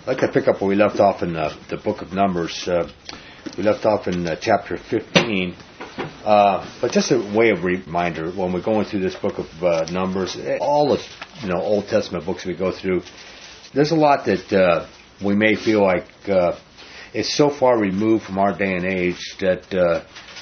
I'd like to pick up where we left off in the book of Numbers. We left off in chapter 15. But just a way of reminder, when we're going through this book of Numbers, all the Old Testament books we go through, there's a lot that we may feel like it's so far removed from our day and age that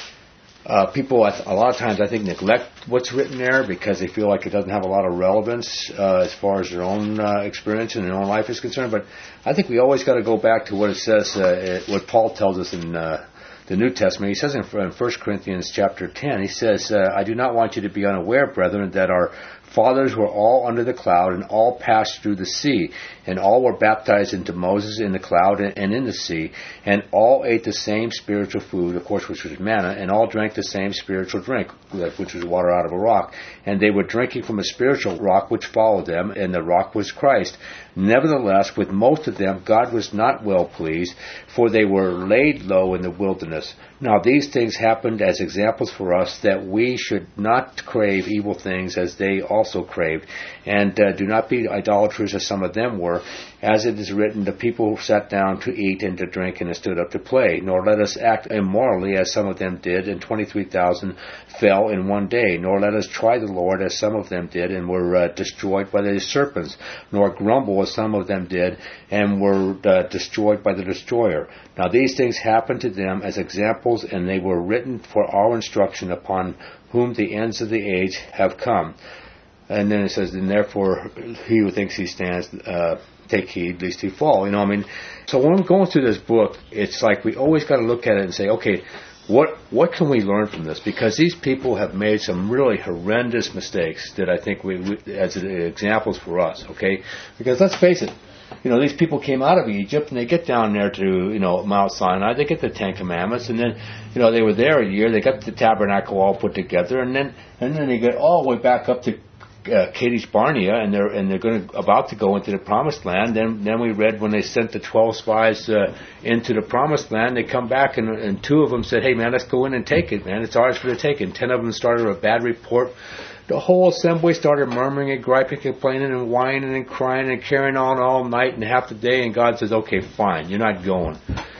people, a lot of times, I think, neglect what's written there because they feel like it doesn't have a lot of relevance as far as their own experience and their own life is concerned. But I think we always got to go back to what it says, what Paul tells us in the New Testament. He says in 1 Corinthians chapter 10, he says, I do not want you to be unaware, brethren, that our fathers were all under the cloud, and all passed through the sea, and all were baptized into Moses in the cloud and in the sea, and all ate the same spiritual food, of course, which was manna, and all drank the same spiritual drink, which was water out of a rock. And they were drinking from a spiritual rock which followed them, and the rock was Christ. Nevertheless, with most of them God was not well pleased, for they were laid low in the wilderness. Now these things happened as examples for us, that we should not crave evil things as they also craved, and do not be idolaters as some of them were. As it is written, the people sat down to eat and to drink and stood up to play. Nor let us act immorally as some of them did, and 23,000 fell in one day. Nor let us try the Lord as some of them did, and were destroyed by the serpents. Nor grumble as some of them did, and were destroyed by the destroyer. Now these things happened to them as examples, and they were written for our instruction, upon whom the ends of the age have come. And then it says, and therefore he who thinks he stands, take heed lest he fall. So when we're going through this book, it's like we always got to look at it and say, okay, what can we learn from this? Because these people have made some really horrendous mistakes that I think we as examples for us, okay? Because let's face it, these people came out of Egypt and they get down there to, Mount Sinai, they get the Ten Commandments, and then, they were there a year, they got the tabernacle all put together, and then they get all the way back up to Kadesh Barnea, and they're about to go into the Promised Land. Then we read when they sent the 12 spies into the Promised Land, they come back and 2 of them said, "Hey man, let's go in and take it, man. It's ours for the taking." 10 of them started a bad report. The whole assembly started murmuring and griping, complaining and whining and crying and carrying on all night and half the day. And God says, "Okay, fine, you're not going."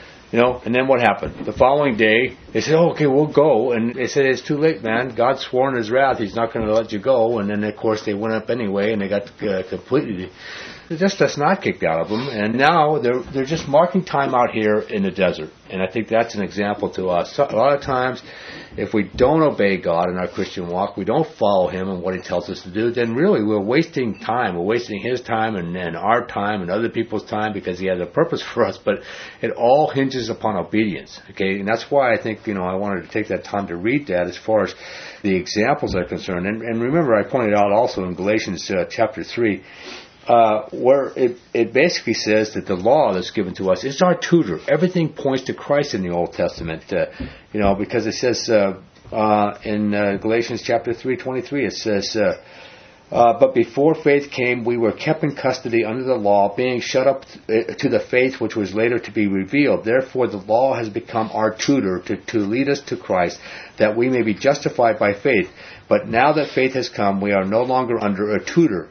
And then what happened? The following day, they said, "Okay, we'll go." And they said, "It's too late, man. God's sworn His wrath. He's not going to let you go." And then, of course, they went up anyway, and they got completely just not kicked out of them. And now they're just marking time out here in the desert. And I think that's an example to us. So a lot of times, if we don't obey God in our Christian walk, we don't follow Him and what He tells us to do, then really we're wasting time. We're wasting His time and our time and other people's time, because He has a purpose for us. But it all hinges upon obedience. Okay, and that's why I think I wanted to take that time to read that as far as the examples are concerned. And remember, I pointed out also in Galatians chapter 3. Where it basically says that the law that's given to us is our tutor. Everything points to Christ in the Old Testament, because it says in Galatians chapter 3:23, it says, but before faith came, we were kept in custody under the law, being shut up to the faith which was later to be revealed. Therefore the law has become our tutor to lead us to Christ, that we may be justified by faith. But now that faith has come, we are no longer under a tutor.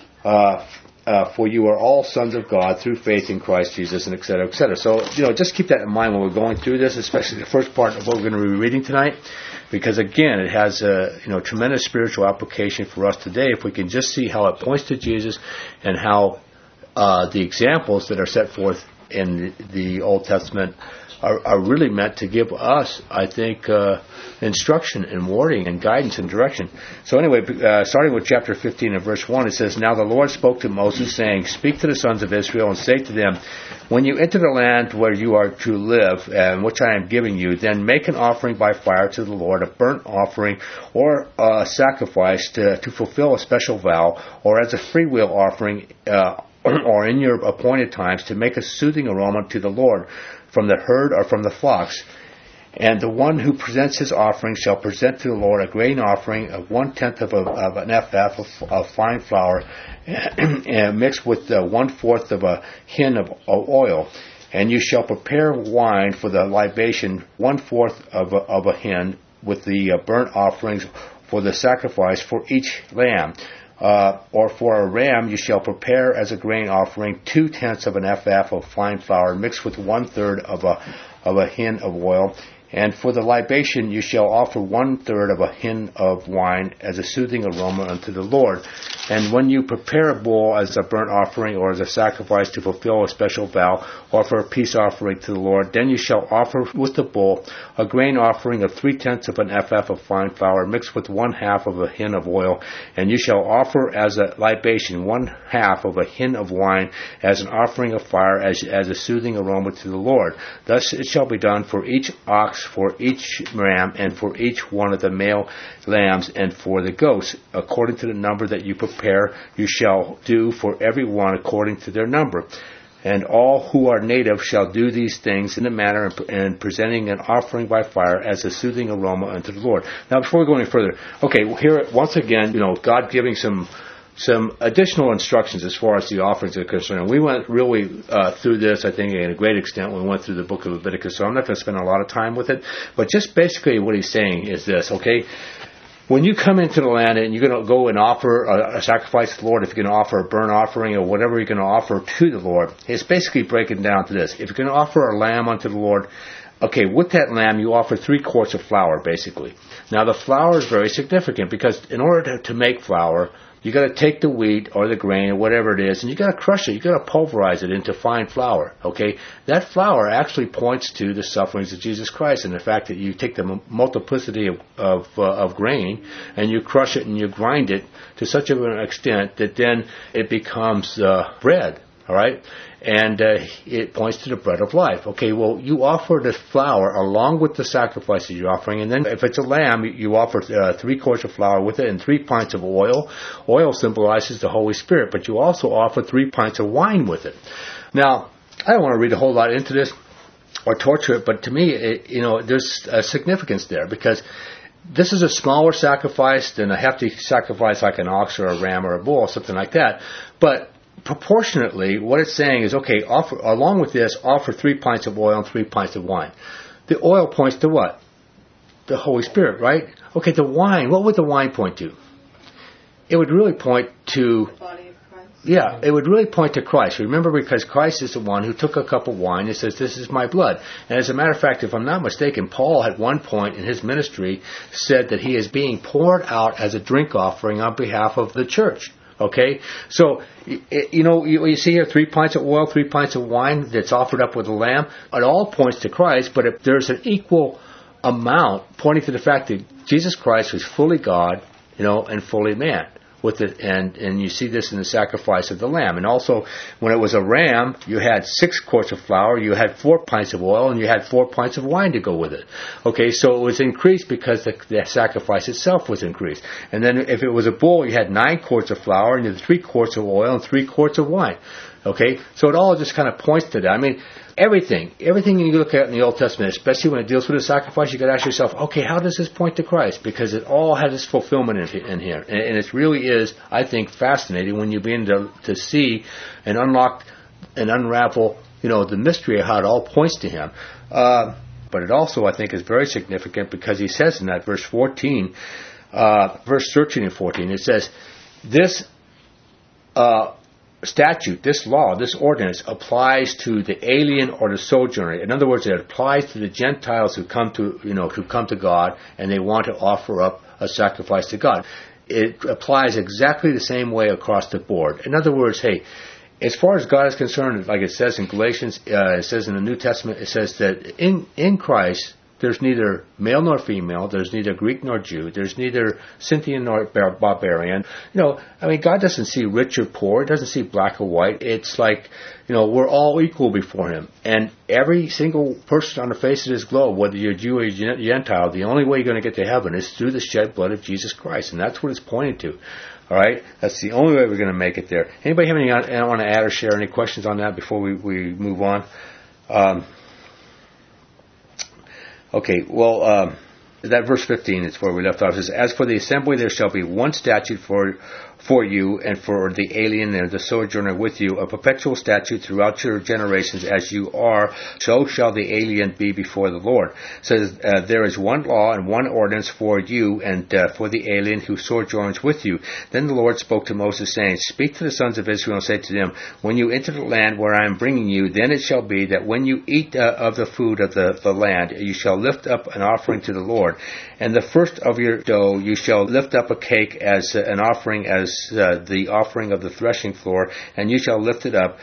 For you are all sons of God through faith in Christ Jesus, and et cetera, et cetera. So, just keep that in mind when we're going through this, especially the first part of what we're going to be reading tonight, because again, it has tremendous spiritual application for us today if we can just see how it points to Jesus and how the examples that are set forth in the Old Testament are really meant to give us, I think, instruction and warning and guidance and direction. So anyway, starting with chapter 15 and verse 1, it says, Now the Lord spoke to Moses, saying, Speak to the sons of Israel, and say to them, When you enter the land where you are to live, and which I am giving you, then make an offering by fire to the Lord, a burnt offering, or a sacrifice to fulfill a special vow, or as a freewill offering, or in your appointed times, to make a soothing aroma to the Lord, from the herd or from the flocks. And the one who presents his offering shall present to the Lord a grain offering of 1/10 of an ephah of fine flour, mixed with 1/4 of a hin of oil. And you shall prepare wine for the libation, 1/4 of a hin, with the burnt offerings for the sacrifice for each lamb. Or for a ram you shall prepare as a grain offering 2/10 of an ephah of fine flour mixed with 1/3 of a hin of oil. And for the libation you shall offer 1/3 of a hin of wine as a soothing aroma unto the Lord. And when you prepare a bull as a burnt offering or as a sacrifice to fulfill a special vow, or for a peace offering to the Lord, then you shall offer with the bull a grain offering of 3/10 of an ephah of fine flour mixed with 1/2 of a hin of oil. And you shall offer as a libation 1/2 of a hin of wine as an offering of fire as a soothing aroma to the Lord. Thus it shall be done for each ox, for each ram, and for each one of the male lambs, and for the goats, according to the number that you prepare, you shall do for every one according to their number. And all who are native shall do these things in the manner and presenting an offering by fire as a soothing aroma unto the Lord. Now, before we go any further, okay, here once again, God giving some additional instructions as far as the offerings are concerned. We went really through this, I think, in a great extent when we went through the book of Leviticus, so I'm not going to spend a lot of time with it. But just basically what he's saying is this, okay? When you come into the land and you're going to go and offer a sacrifice to the Lord, if you're going to offer a burnt offering or whatever you're going to offer to the Lord, it's basically breaking down to this. If you're going to offer a lamb unto the Lord, okay, with that lamb you offer 3 quarts of flour, basically. Now the flour is very significant because in order to make flour, you got to take the wheat or the grain or whatever it is, and you got to crush it. You got to pulverize it into fine flour. Okay, that flour actually points to the sufferings of Jesus Christ and the fact that you take the multiplicity of grain and you crush it and you grind it to such an extent that then it becomes bread. All right, and it points to the bread of life. Okay, well, you offer the flour along with the sacrifices you're offering, and then if it's a lamb, you offer 3 quarts of flour with it and 3 pints of oil. Oil symbolizes the Holy Spirit, but you also offer 3 pints of wine with it. Now, I don't want to read a whole lot into this or torture it, but to me, there's a significance there because this is a smaller sacrifice than a hefty sacrifice like an ox or a ram or a bull, something like that, but proportionately, what it's saying is, okay, along with this, offer 3 pints of oil and 3 pints of wine. The oil points to what? The Holy Spirit, right? Okay, the wine, what would the wine point to? It would really point to the body of Christ. Yeah, it would really point to Christ. Remember, because Christ is the one who took a cup of wine and says, this is my blood. And as a matter of fact, if I'm not mistaken, Paul at one point in his ministry said that he is being poured out as a drink offering on behalf of the church. Okay, so, you see here 3 pints of oil, 3 pints of wine that's offered up with the lamb. It all points to Christ, but if there's an equal amount pointing to the fact that Jesus Christ was fully God, and fully man. With it, and you see this in the sacrifice of the lamb. And also, when it was a ram, you had 6 quarts of flour, you had 4 pints of oil, and you had 4 pints of wine to go with it. Okay, so it was increased because the sacrifice itself was increased. And then if it was a bull, you had 9 quarts of flour, and you had 3 quarts of oil, and 3 quarts of wine. Okay, so it all just kind of points to that. I mean, everything you look at in the Old Testament, especially when it deals with a sacrifice, you got to ask yourself, okay, how does this point to Christ? Because it all has its fulfillment in here. And it really is, I think, fascinating when you begin to see and unlock and unravel, the mystery of how it all points to Him. But it also, I think, is very significant because He says in that verse 14, verse 13 and 14, it says, this statute, this law, this ordinance applies to the alien or the sojourner. In other words, it applies to the Gentiles who come to God and they want to offer up a sacrifice to God. It applies exactly the same way across the board. In other words, hey, as far as God is concerned, like it says in Galatians, it says in the New Testament, it says that in Christ, there's neither male nor female, there's neither Greek nor Jew, there's neither Scythian nor barbarian. God doesn't see rich or poor, He doesn't see black or white. It's like, we're all equal before Him. And every single person on the face of this globe, whether you're Jew or Gentile, the only way you're going to get to heaven is through the shed blood of Jesus Christ. And that's what it's pointing to. All right? That's the only way we're going to make it there. Anybody have anything want to add or share any questions on that before we move on? Okay, well, that verse 15 is where we left off. It says, as for the assembly, there shall be one statute for for you and for the alien and the sojourner with you, a perpetual statute throughout your generations as you are, so shall the alien be before the Lord. It says, there is one law and one ordinance for you and for the alien who sojourns with you. Then the Lord spoke to Moses, saying, speak to the sons of Israel and say to them, when you enter the land where I am bringing you, then it shall be that when you eat of the food of the land, you shall lift up an offering to the Lord. And the first of your dough you shall lift up a cake as an offering, as the offering of the threshing floor, and you shall lift it up.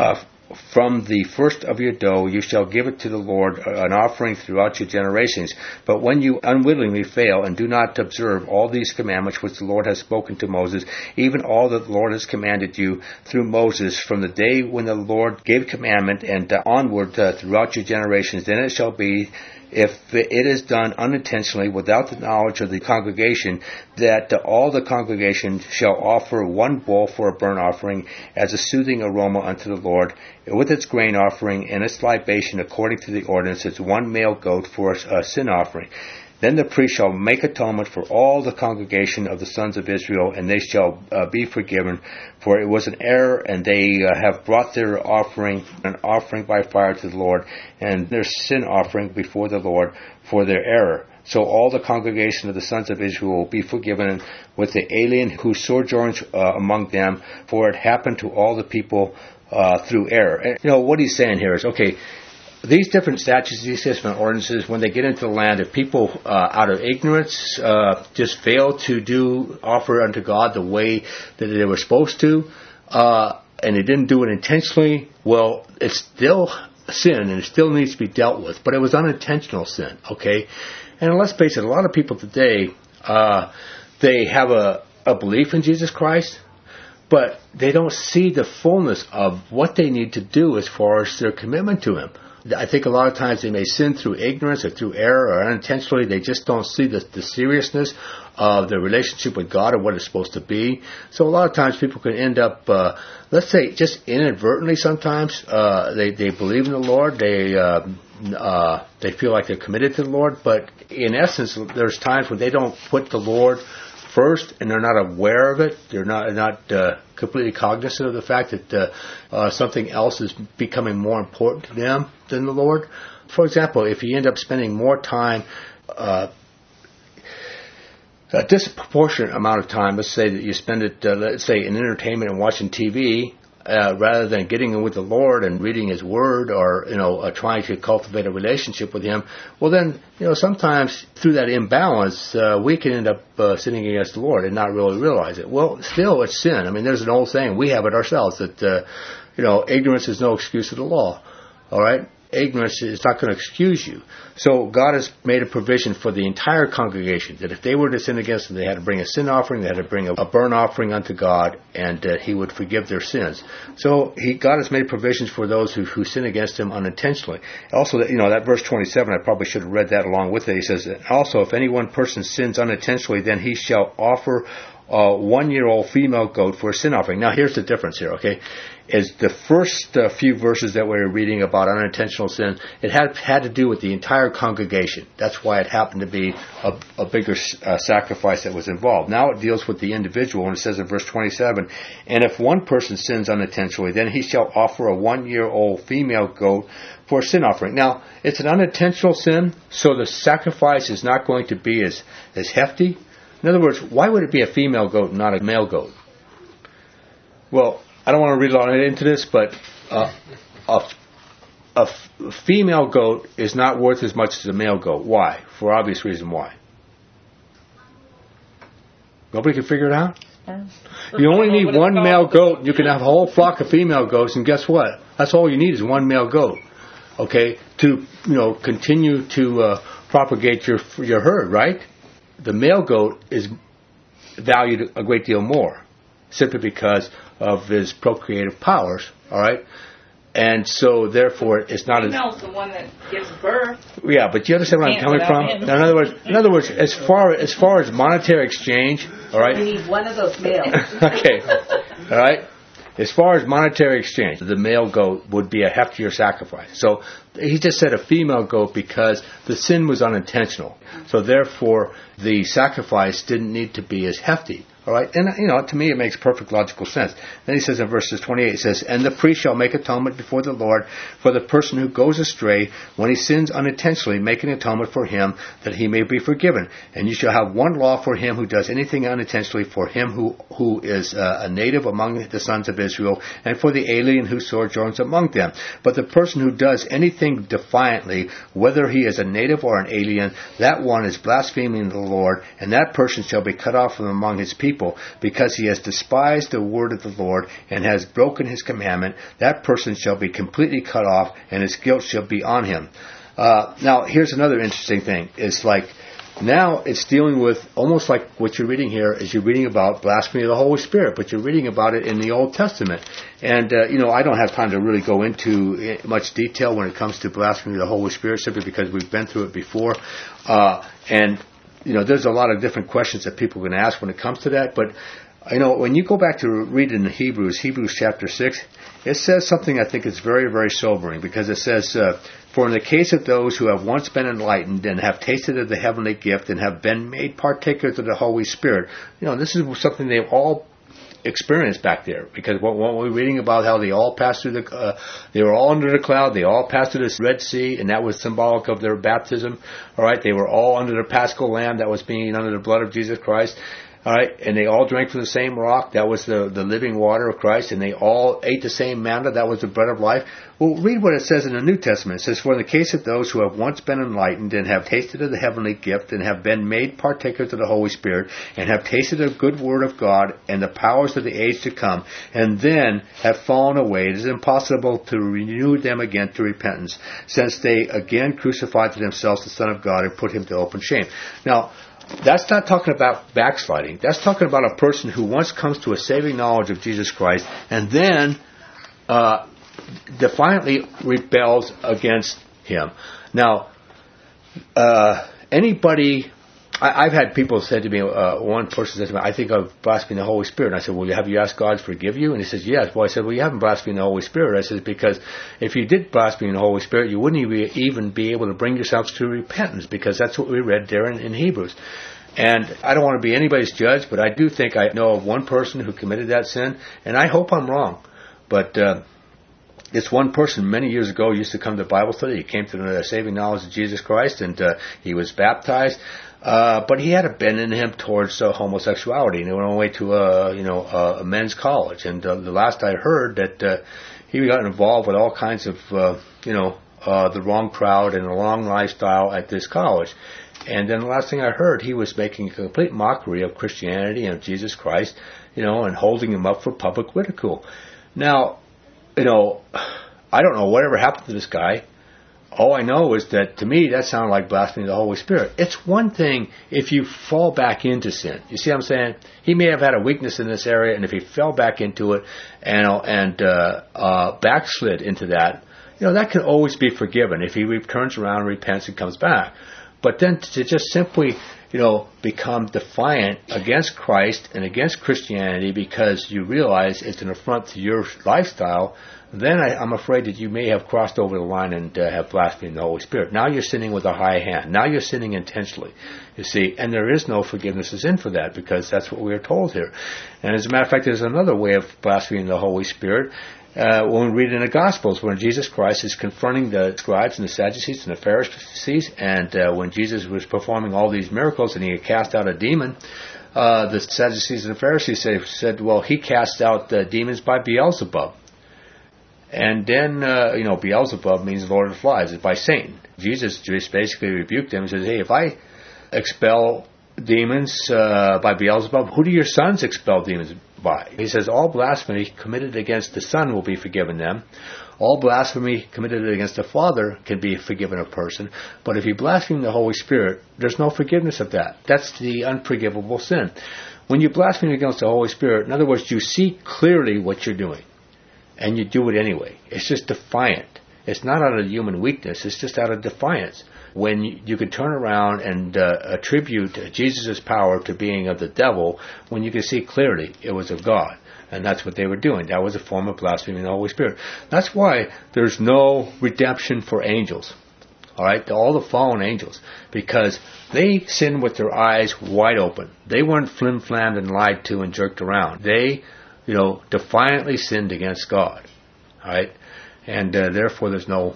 From the first of your dough you shall give it to the Lord, an offering throughout your generations. But when you unwittingly fail and do not observe all these commandments which the Lord has spoken to Moses, even all that the Lord has commanded you through Moses, from the day when the Lord gave commandment and onward throughout your generations, then it shall be, if it is done unintentionally without the knowledge of the congregation, that all the congregation shall offer one bull for a burnt offering as a soothing aroma unto the Lord, with its grain offering and its libation according to the ordinance, it's one male goat for a sin offering. Then the priest shall make atonement for all the congregation of the sons of Israel, and they shall be forgiven, for it was an error, and they have brought their offering, an offering by fire to the Lord, and their sin offering before the Lord for their error. So all the congregation of the sons of Israel will be forgiven with the alien who sojourns among them, for it happened to all the people through error. And, what he's saying here is, okay, these different statutes, these different ordinances, when they get into the land, if people out of ignorance just fail to offer unto God the way that they were supposed to, and they didn't do it intentionally, well, it's still sin and it still needs to be dealt with. But it was unintentional sin, okay? And let's face it, a lot of people today, they have a belief in Jesus Christ, but they don't see the fullness of what they need to do as far as their commitment to Him. I think a lot of times they may sin through ignorance or through error or unintentionally. They just don't see the seriousness of their relationship with God or what it's supposed to be. So a lot of times people can end up, let's say, just inadvertently sometimes. They believe in the Lord. They feel like they're committed to the Lord. But in essence, there's times when they don't put the Lord first, and they're not aware of it. They're not completely cognizant of the fact that something else is becoming more important to them than the Lord. For example, if you end up spending more time, a disproportionate amount of time, let's say that you spend it, let's say, in entertainment and watching TV, rather than getting in with the Lord and reading His Word, or trying to cultivate a relationship with Him, well then, sometimes through that imbalance, we can end up sinning against the Lord and not really realize it. Well, still, it's sin. I mean, there's an old saying, we have it ourselves, that ignorance is no excuse to the law. All right. Ignorance is not going to excuse you. So God has made a provision for the entire congregation that if they were to sin against Him, they had to bring a sin offering, they had to bring a burnt offering unto God, and He would forgive their sins. So God has made provisions for those who sin against Him unintentionally. Also, that verse 27, I probably should have read that along with it. He says, also, if any one person sins unintentionally, then he shall offer a 1-year-old female goat for a sin offering. Now, here's the difference here, okay? Is the first few verses that we were reading about unintentional sin, it had to do with the entire congregation. That's why it happened to be a bigger sacrifice that was involved. Now it deals with the individual, and it says in verse 27, and if one person sins unintentionally, then he shall offer a 1-year-old female goat for a sin offering. Now, it's an unintentional sin, so the sacrifice is not going to be as hefty. In other words, why would it be a female goat and not a male goat? Well, I don't want to read a lot into this, but a female goat is not worth as much as a male goat. Why? For obvious reason why. Nobody can figure it out? You only need one male goat. You can have a whole flock of female goats, and guess what? That's all you need is one male goat. Okay? To, continue to propagate your herd, right? The male goat is valued a great deal more, simply because of his procreative powers, all right? And so, therefore, it's not as... The one that gives birth. Yeah, but you understand where I'm coming from? In other words, as far as monetary exchange, all right? We need one of those males. Okay, all right? As far as monetary exchange, the male goat would be a heftier sacrifice. So he just said a female goat because the sin was unintentional. So therefore, the sacrifice didn't need to be as hefty. All right, and to me it makes perfect logical sense. Then he says in verses 28, it says, "And the priest shall make atonement before the Lord for the person who goes astray when he sins unintentionally, making atonement for him that he may be forgiven. And you shall have one law for him who does anything unintentionally, for him who is a native among the sons of Israel, and for the alien who sojourns among them. But the person who does anything defiantly, whether he is a native or an alien, that one is blaspheming the Lord, and that person shall be cut off from among his people, because he has despised the word of the Lord and has broken his commandment. That person shall be completely cut off, and his guilt shall be on him." Now, here's another interesting thing. It's like, now it's dealing with, almost like what you're reading here, is you're reading about blasphemy of the Holy Spirit, but you're reading about it in the Old Testament. And, I don't have time to really go into much detail when it comes to blasphemy of the Holy Spirit, simply because we've been through it before. There's a lot of different questions that people can ask when it comes to that. But, when you go back to read in Hebrews chapter 6, it says something I think is very, very sobering, because it says, "For in the case of those who have once been enlightened and have tasted of the heavenly gift and have been made partakers of the Holy Spirit," this is something they've all experienced back there, because what we're reading about, how they all passed through they were all under the cloud, they all passed through the Red Sea, and that was symbolic of their baptism. All right, they were all under the Paschal Lamb, that was being under the blood of Jesus Christ. All right, and they all drank from the same rock, that was the living water of Christ, and they all ate the same manna, that was the bread of life. Well, read what it says in the New Testament. It says, "For in the case of those who have once been enlightened and have tasted of the heavenly gift and have been made partakers of the Holy Spirit and have tasted the good word of God and the powers of the age to come, and then have fallen away, it is impossible to renew them again to repentance, since they again crucified to themselves the Son of God and put him to open shame." Now, that's not talking about backsliding. That's talking about a person who once comes to a saving knowledge of Jesus Christ and then defiantly rebels against him. Now, I've had people say to me, one person said to me, "I think I've blasphemed the Holy Spirit." And I said, "Well, have you asked God to forgive you?" And he says, "Yes." Well, I said, "Well, you haven't blasphemed the Holy Spirit." I said, "Because if you did blaspheme the Holy Spirit, you wouldn't even be able to bring yourselves to repentance," because that's what we read there in Hebrews. And I don't want to be anybody's judge, but I do think I know of one person who committed that sin, and I hope I'm wrong. But this one person many years ago used to come to Bible study. He came to the saving knowledge of Jesus Christ, and he was baptized. But he had a bent in him towards homosexuality, and he went away to a men's college. And the last I heard that he got involved with all kinds of the wrong crowd and the wrong lifestyle at this college. And then the last thing I heard, he was making a complete mockery of Christianity and of Jesus Christ, and holding him up for public ridicule. Now, I don't know whatever happened to this guy. All I know is that, to me, that sounded like blasphemy of the Holy Spirit. It's one thing if you fall back into sin. You see what I'm saying? He may have had a weakness in this area, and if he fell back into it and backslid into that, that can always be forgiven if he turns around, repents, and comes back. But then to just simply, become defiant against Christ and against Christianity because you realize it's an affront to your lifestyle, then I'm afraid that you may have crossed over the line and have blasphemed the Holy Spirit. Now you're sinning with a high hand. Now you're sinning intentionally, you see. And there is no forgiveness of sin for that, because that's what we are told here. And as a matter of fact, there's another way of blaspheming the Holy Spirit. When we read in the Gospels, when Jesus Christ is confronting the scribes and the Sadducees and the Pharisees, and when Jesus was performing all these miracles and he had cast out a demon, the Sadducees and the Pharisees said, well, he cast out the demons by Beelzebub. And then, Beelzebub means Lord of the Flies. It's by Satan. Jesus just basically rebuked them and says, hey, if I expel demons by Beelzebub, who do your sons expel demons by? He says, all blasphemy committed against the Son will be forgiven them. All blasphemy committed against the Father can be forgiven a person. But if you blaspheme the Holy Spirit, there's no forgiveness of that. That's the unforgivable sin. When you blaspheme against the Holy Spirit, in other words, you see clearly what you're doing. And you do it anyway. It's just defiant. It's not out of human weakness. It's just out of defiance. When you could turn around and attribute Jesus' power to being of the devil, when you could see clearly it was of God. And that's what they were doing. That was a form of blaspheming the Holy Spirit. That's why there's no redemption for angels. all right, to all the fallen angels, because they sinned with their eyes wide open. They weren't flim-flammed and lied to and jerked around. They, defiantly sinned against God, all right, and therefore there's no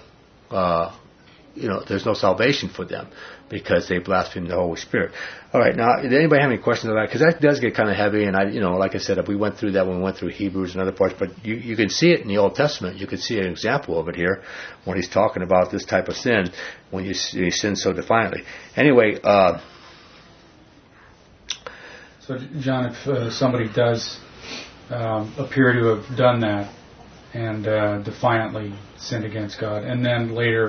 salvation for them because they blasphemed the Holy Spirit. All right, now, did anybody have any questions about that? Because that does get kind of heavy, and like I said, we went through that when we went through Hebrews and other parts, but you can see it in the Old Testament. You can see an example of it here when he's talking about this type of sin, when you sin so defiantly. Anyway, so, John, if somebody does appear to have done that and defiantly sinned against God, and then later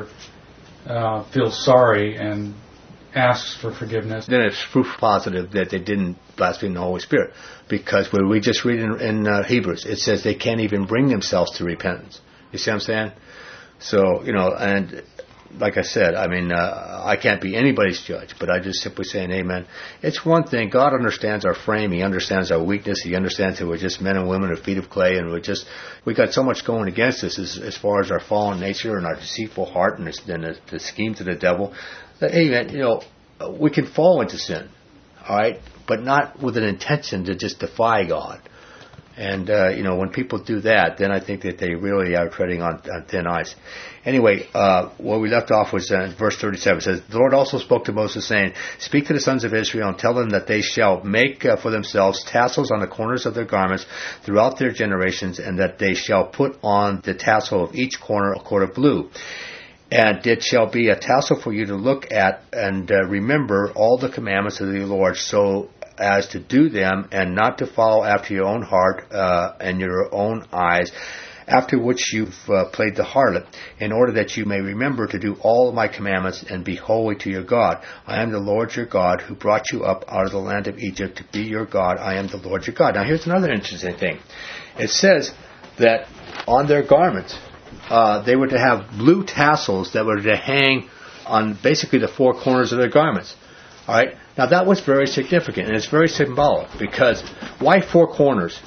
feels sorry and asks for forgiveness, then it's proof positive that they didn't blaspheme the Holy Spirit, because when we just read in Hebrews, it says they can't even bring themselves to repentance. You see what I'm saying? So, and like I said, I can't be anybody's judge, but I just simply saying, amen. It's one thing. God understands our frame. He understands our weakness. He understands that we're just men and women of feet of clay, and we got so much going against us as far as our fallen nature and our deceitful heart and the schemes of the devil. That, hey, man, we can fall into sin, all right, but not with an intention to just defy God. And, when people do that, then I think that they really are treading on thin ice. Anyway, where we left off was verse 37. It says, the Lord also spoke to Moses, saying, speak to the sons of Israel and tell them that they shall make for themselves tassels on the corners of their garments throughout their generations, and that they shall put on the tassel of each corner a cord of blue. And it shall be a tassel for you to look at and remember all the commandments of the Lord, so as to do them and not to follow after your own heart and your own eyes, after which you've played the harlot, in order that you may remember to do all of my commandments and be holy to your God. I am the Lord your God, who brought you up out of the land of Egypt to be your God. I am the Lord your God. Now here's another interesting thing. It says that on their garments, they were to have blue tassels that were to hang on basically the four corners of their garments. All right. Now that was very significant, and it's very symbolic, because why four corners?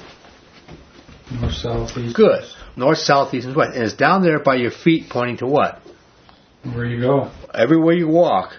North, south, east. Good. North, south, east, and west. And it's down there by your feet, pointing to what? Where you go. Everywhere you walk,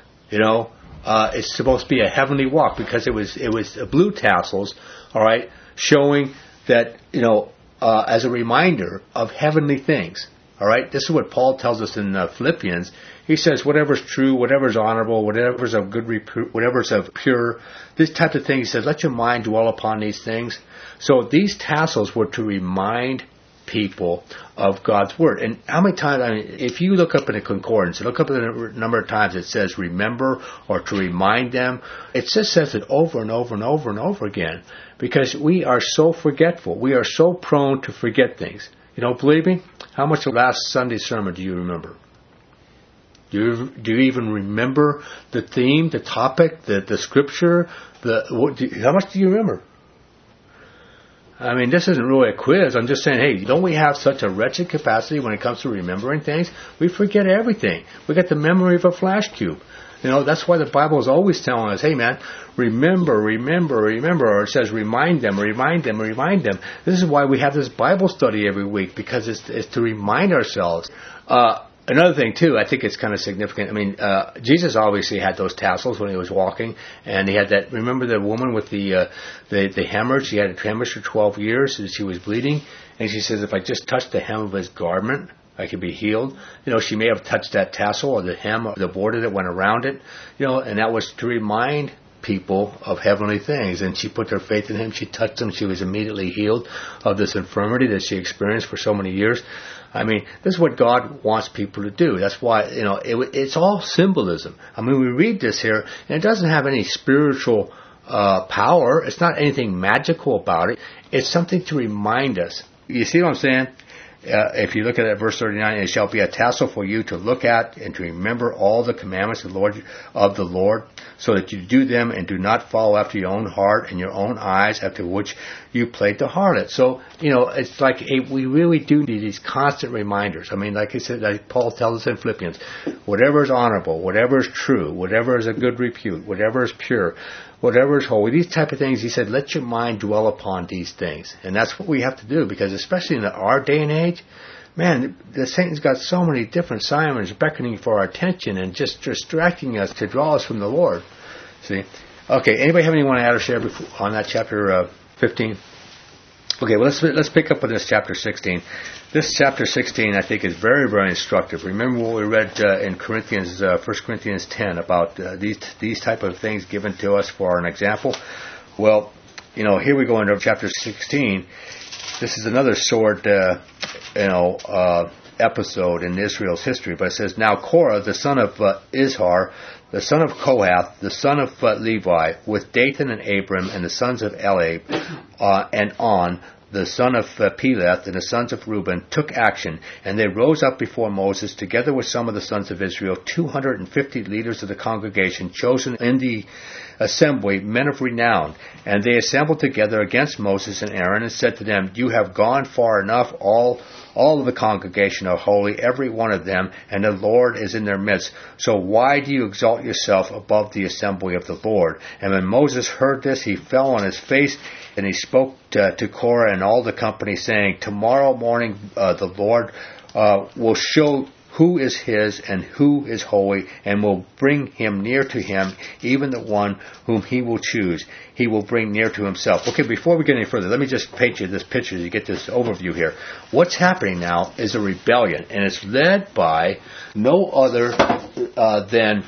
it's supposed to be a heavenly walk, because it was blue tassels, all right, showing that, as a reminder of heavenly things. All right, this is what Paul tells us in Philippians. He says, whatever's true, whatever's honorable, whatever's of good repute, whatever's of pure, this type of thing. He says, let your mind dwell upon these things. So these tassels were to remind people of God's Word. And how many times, if you look up in a concordance, look up the number of times it says remember or to remind them, it just says it over and over and over and over again, because we are so forgetful. We are so prone to forget things. Believe me, how much of last Sunday's sermon do you remember? Do you even remember the theme, the topic, the scripture? How much do you remember? This isn't really a quiz. I'm just saying, hey, don't we have such a wretched capacity when it comes to remembering things? We forget everything. We got the memory of a flash cube. That's why the Bible is always telling us, hey man, remember, or it says remind them. This is why we have this Bible study every week, because it's to remind ourselves. Another thing too, I think it's kind of significant. Jesus obviously had those tassels when he was walking, and he had that. Remember the woman with the hemorrhage? She had a hemorrhage for 12 years, and she was bleeding, and she says, if I just touch the hem of his garment, I could be healed. She may have touched that tassel or the hem or the border that went around it, and that was to remind people of heavenly things. And she put her faith in him. She touched him. She was immediately healed of this infirmity that she experienced for so many years. This is what God wants people to do. That's why, it's all symbolism. We read this here, and it doesn't have any spiritual power. It's not anything magical about it. It's something to remind us. You see what I'm saying? If you look at verse 39, it shall be a tassel for you to look at and to remember all the commandments of the Lord, so that you do them and do not follow after your own heart and your own eyes, after which you played the harlot. So, it's like we really do need these constant reminders. Like I said, like Paul tells us in Philippians, whatever is honorable, whatever is true, whatever is a good repute, whatever is pure, whatever is holy, these type of things, he said, let your mind dwell upon these things. And that's what we have to do, because especially in our day and age, man, Satan's got so many different Simons beckoning for our attention and just distracting us to draw us from the Lord. See? Okay, anybody have anything want to add or share on that chapter 15? Okay, well, let's pick up on this chapter 16. This chapter 16, I think, is very, very instructive. Remember what we read in Corinthians, 1 Corinthians 10 about these type of things given to us for an example? Well, here we go into chapter 16. This is another short, episode in Israel's history. But it says, now Korah, the son of Izhar, the son of Kohath, the son of Levi, with Dathan and Abram, and the sons of Eliab, and On, the son of Peleth, and the sons of Reuben, took action, and they rose up before Moses, together with some of the sons of Israel, 250 leaders of the congregation, chosen in the assembly, men of renown. And they assembled together against Moses and Aaron, and said to them, you have gone far enough, all of the congregation are holy, every one of them, and the Lord is in their midst. So why do you exalt yourself above the assembly of the Lord? And when Moses heard this, he fell on his face, and he spoke to Korah and all the company, saying, tomorrow morning the Lord will show who is his and who is holy, and will bring him near to him, even the one whom he will choose. He will bring near to himself. Okay, before we get any further, let me just paint you this picture so you get this overview here. What's happening now is a rebellion, and it's led by no other than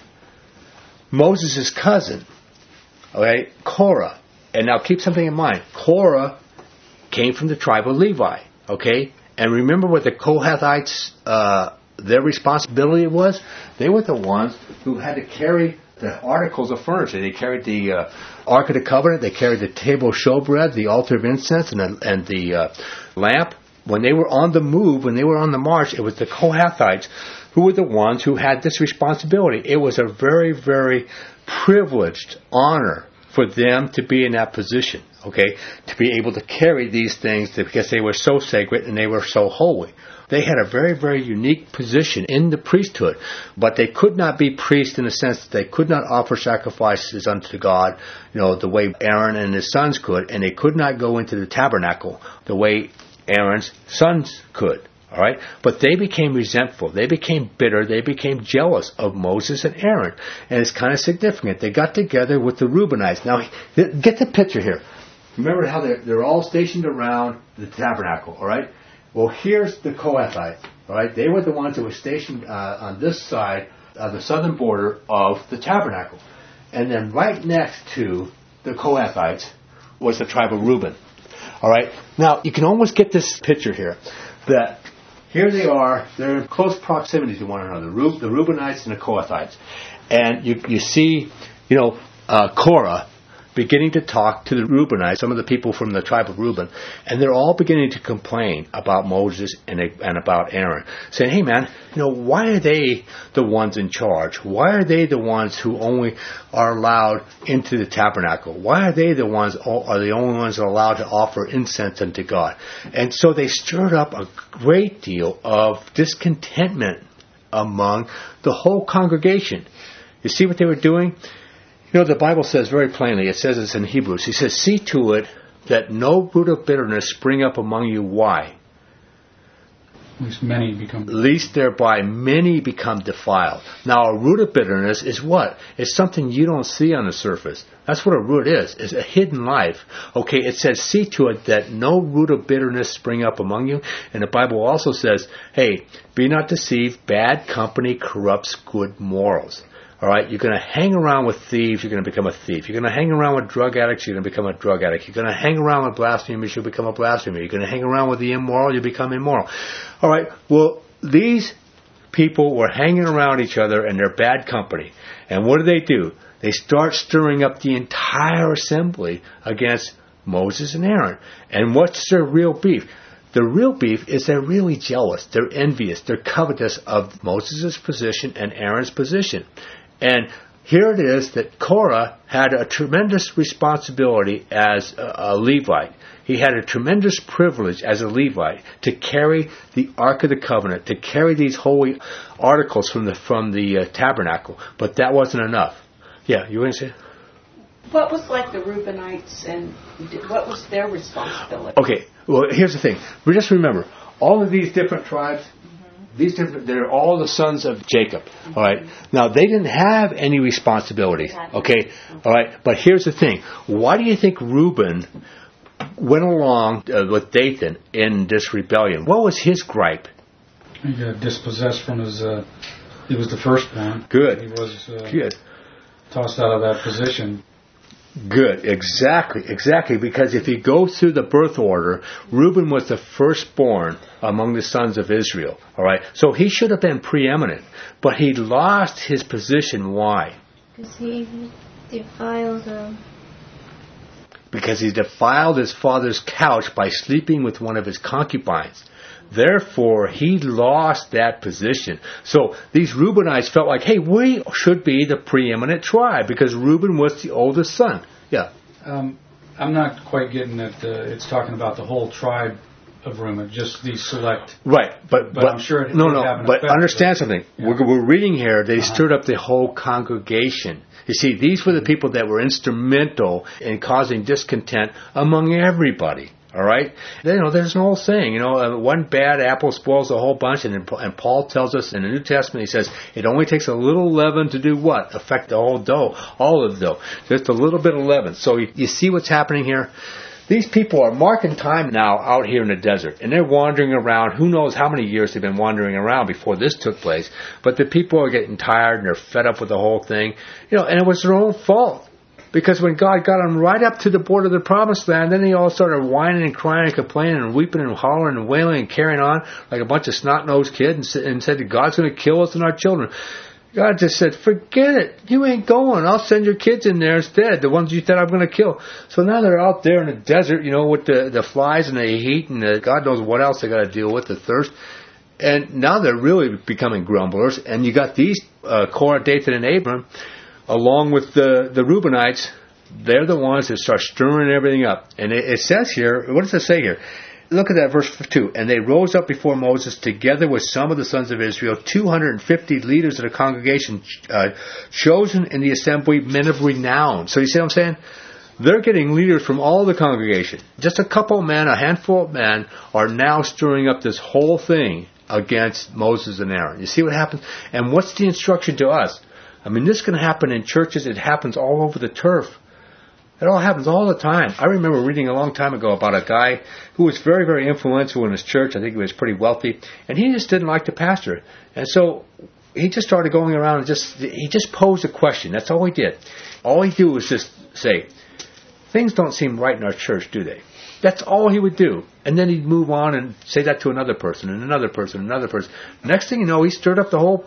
Moses' cousin, okay, Korah. And now keep something in mind. Korah came from the tribe of Levi, okay? And remember what the Kohathites, their responsibility was? They were the ones who had to carry the articles of furniture. They carried the Ark of the Covenant. They carried the table of showbread, the altar of incense, and the lamp. When they were on the move, when they were on the march, it was the Kohathites who were the ones who had this responsibility. It was a very, very privileged honor for them to be in that position, okay, to be able to carry these things because they were so sacred and they were so holy. They had a very, very unique position in the priesthood, but they could not be priests in the sense that they could not offer sacrifices unto God, the way Aaron and his sons could, and they could not go into the tabernacle the way Aaron's sons could. All right, but they became resentful. They became bitter. They became jealous of Moses and Aaron, and it's kind of significant. They got together with the Reubenites. Now, get the picture here. Remember how they're all stationed around the tabernacle. All right. Well, here's the Kohathites. All right, they were the ones that were stationed on this side of the southern border of the tabernacle, and then right next to the Kohathites was the tribe of Reuben. All right. Now you can almost get this picture here that. Here they are, they're in close proximity to one another, the Reubenites and the Kohathites. And you see, Korah beginning to talk to the Reubenites, some of the people from the tribe of Reuben, and they're all beginning to complain about Moses and about Aaron, saying, hey man, why are they the ones in charge? Why are they the ones who only are allowed into the tabernacle? Why are they the only ones that are allowed to offer incense unto God? And so they stirred up a great deal of discontentment among the whole congregation. You see what they were doing? The Bible says very plainly, it says this in Hebrews, he says, see to it that no root of bitterness spring up among you. Why? Least thereby many become defiled. Now a root of bitterness is what? It's something you don't see on the surface. That's what a root is. It's a hidden life. Okay, it says, see to it that no root of bitterness spring up among you. And the Bible also says, hey, be not deceived, bad company corrupts good morals. All right, you're going to hang around with thieves, you're going to become a thief. You're going to hang around with drug addicts, you're going to become a drug addict. You're going to hang around with blasphemers, you'll become a blasphemer. You're going to hang around with the immoral, you become immoral. All right, well, these people were hanging around each other and they're bad company. And what do? They start stirring up the entire assembly against Moses and Aaron. And what's their real beef? The real beef is they're really jealous, they're envious, they're covetous of Moses' position and Aaron's position. And here it is that Korah had a tremendous responsibility as a Levite. He had a tremendous privilege as a Levite to carry the Ark of the Covenant, to carry these holy articles from the tabernacle. But that wasn't enough. Yeah, you were going to say? What was like the Reubenites and what was their responsibility? Okay, well, here's the thing. Just remember, all of these different tribes, they're all the sons of Jacob. All right. Now, they didn't have any responsibility. Okay. All right. But here's the thing. Why do you think Reuben went along with Dathan in this rebellion? What was his gripe? He got dispossessed from his... he was the firstborn. Good. He was Good. tossed out of that position. Good, exactly. Because if you go through the birth order, Reuben was the firstborn among the sons of Israel. All right, so he should have been preeminent, but he lost his position. Why? Because he defiled. Because he defiled his father's couch by sleeping with one of his concubines. Therefore, he lost that position. So these Reubenites felt like, hey, we should be the preeminent tribe because Reuben was the oldest son. Yeah. I'm not quite getting that it's talking about the whole tribe of Reuben, just these select. Right, but I'm sure it no. would have an But effect, understand something. Yeah. We're reading here. They stirred up the whole congregation. You see, these were the people that were instrumental in causing discontent among everybody. All right, there's an old saying. One bad apple spoils the whole bunch, and Paul tells us in the New Testament, he says it only takes a little leaven to do what? Affect the whole dough, all of the dough. Just a little bit of leaven. So you see what's happening here. These people are marking time now out here in the desert, and they're wandering around. Who knows how many years they've been wandering around before this took place? But the people are getting tired and they're fed up with the whole thing. And it was their own fault. Because when God got them right up to the border of the promised land, then they all started whining and crying and complaining and weeping and hollering and wailing and carrying on like a bunch of snot-nosed kids and said that God's going to kill us and our children. God just said, forget it. You ain't going. I'll send your kids in there instead, the ones you said I'm going to kill. So now they're out there in the desert, with the flies and the heat and God knows what else they got to deal with, the thirst. And now they're really becoming grumblers. And you got these, Korah, Dathan, and Abiram, along with the Reubenites. They're the ones that start stirring everything up. And it says here, what does it say here? Look at that, verse 2. And they rose up before Moses together with some of the sons of Israel, 250 leaders of the congregation, chosen in the assembly, men of renown. So you see what I'm saying? They're getting leaders from all the congregation. Just a couple of men, a handful of men, are now stirring up this whole thing against Moses and Aaron. You see what happens? And what's the instruction to us? This can happen in churches. It happens all over the turf. It all happens all the time. I remember reading a long time ago about a guy who was very, very influential in his church. I think he was pretty wealthy. And he just didn't like the pastor. And so he just started going around and he just posed a question. That's all he did. All he did was just say, things don't seem right in our church, do they? That's all he would do. And then he'd move on and say that to another person and another person and another person. Next thing you know, he stirred up the whole,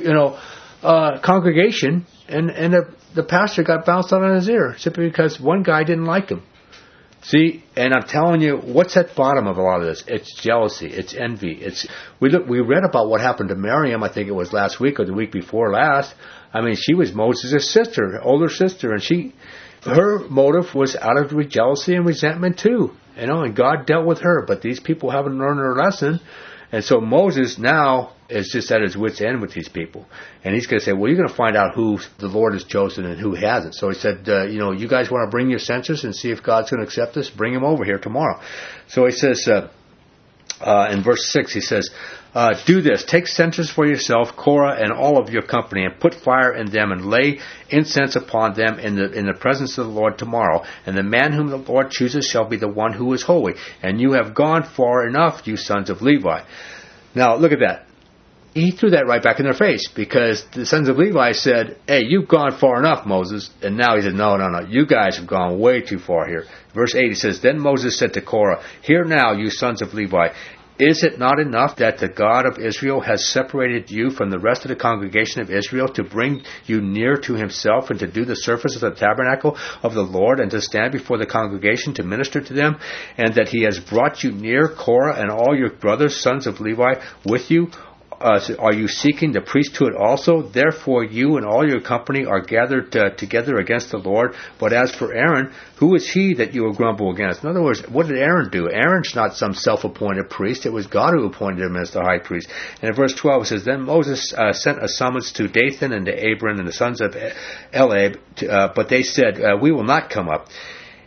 congregation, and the pastor got bounced out on his ear simply because one guy didn't like him. See, and I'm telling you, what's at the bottom of a lot of this? It's jealousy, it's envy. We read about what happened to Miriam. I think it was last week or the week before last. She was Moses' sister, older sister, and her motive was out of jealousy and resentment too. And God dealt with her, but these people haven't learned their lesson. And so Moses now is just at his wit's end with these people. And he's going to say, well, you're going to find out who the Lord has chosen and who hasn't. So he said, you guys want to bring your censors and see if God's going to accept this? Bring him over here tomorrow. So he says, in verse 6, he says, do this. Take censers for yourself, Korah, and all of your company, and put fire in them, and lay incense upon them in the presence of the Lord tomorrow. And the man whom the Lord chooses shall be the one who is holy. And you have gone far enough, you sons of Levi. Now, look at that. He threw that right back in their face, because the sons of Levi said, hey, you've gone far enough, Moses. And now he said, no, you guys have gone way too far here. Verse 8, he says, then Moses said to Korah, hear now, you sons of Levi, is it not enough that the God of Israel has separated you from the rest of the congregation of Israel to bring you near to himself and to do the service of the tabernacle of the Lord and to stand before the congregation to minister to them, and that he has brought you near, Korah and all your brothers, sons of Levi, with you? Are you seeking the priesthood also? Therefore you and all your company are gathered together against the Lord. But as for Aaron, who is he that you will grumble against? In other words, what did Aaron do? Aaron's not some self-appointed priest. It was God who appointed him as the high priest. And in verse 12 it says, then Moses sent a summons to Dathan and to Abiram and the sons of Eliab, but they said, we will not come up.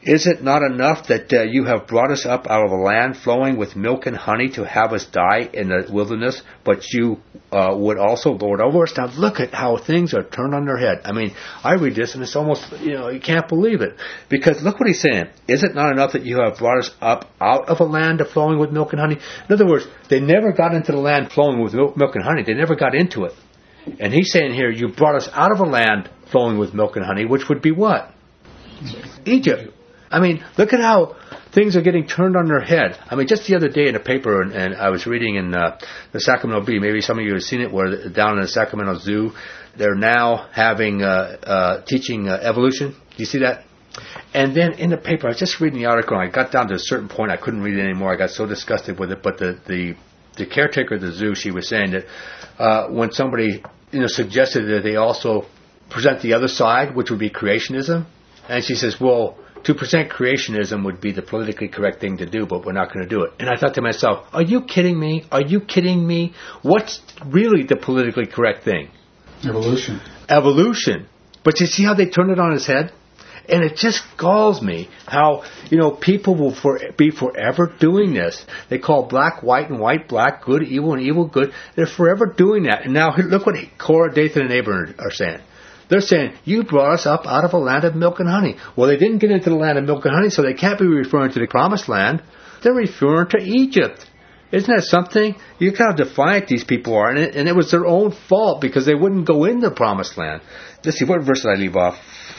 Is it not enough that you have brought us up out of a land flowing with milk and honey to have us die in the wilderness, but you would also lord over us? Now look at how things are turned on their head. I mean, I read this and it's almost, you can't believe it. Because look what he's saying. Is it not enough that you have brought us up out of a land flowing with milk and honey? In other words, they never got into the land flowing with milk and honey. They never got into it. And he's saying here, you brought us out of a land flowing with milk and honey, which would be what? Egypt. I mean, look at how things are getting turned on their head. I mean, just the other day in a paper, and I was reading in the Sacramento Bee, maybe some of you have seen it, where down in the Sacramento Zoo, they're now having teaching evolution. Do you see that? And then in the paper, I was just reading the article, and I got down to a certain point, I couldn't read it anymore. I got so disgusted with it. But the caretaker of the zoo, she was saying that when somebody suggested that they also present the other side, which would be creationism, and she says, well, to present creationism would be the politically correct thing to do, but we're not going to do it. And I thought to myself, are you kidding me? Are you kidding me? What's really the politically correct thing? Evolution. Evolution. But you see how they turned it on its head? And it just galls me how, people will be forever doing this. They call black white and white black, good evil and evil good. They're forever doing that. And now look what Korah, Dathan, and Abiram are saying. They're saying, you brought us up out of a land of milk and honey. Well, they didn't get into the land of milk and honey, so they can't be referring to the promised land. They're referring to Egypt. Isn't that something? You kind of defiant these people are, and it was their own fault because they wouldn't go in the promised land. Let's see, what verse did I leave off?